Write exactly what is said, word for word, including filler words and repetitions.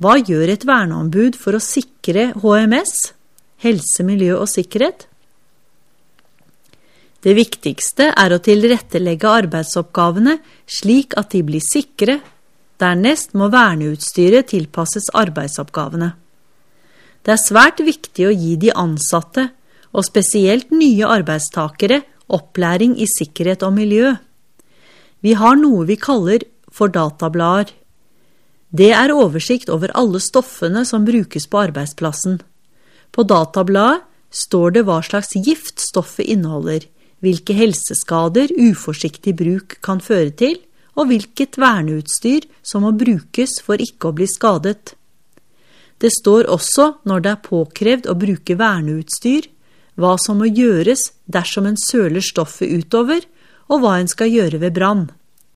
Hva gjør et verneombud for å sikre H M S, helse, miljø og sikkerhet? Det viktigste er å tilrettelegge arbeidsoppgavene slik at de blir sikre. Dernest må verneutstyret tilpasses arbeidsoppgavene. Det er svært viktig å gi de ansatte, og spesielt nye arbeidstakere, opplæring i sikkerhet og miljø. Vi har noe vi kaller for datablader. Det er oversikt over alle stoffene som brukes på arbeidsplassen. På databladet står det hva slags gift stoffet inneholder, hvilke helseskader uforsiktig bruk kan føre til, og hvilket verneutstyr som må brukes for ikke å bli skadet. Det står også når det er påkrevd å bruke verneutstyr, hva som må gjøres dersom en søler stoffet utover, og hva en skal gjøre ved brann.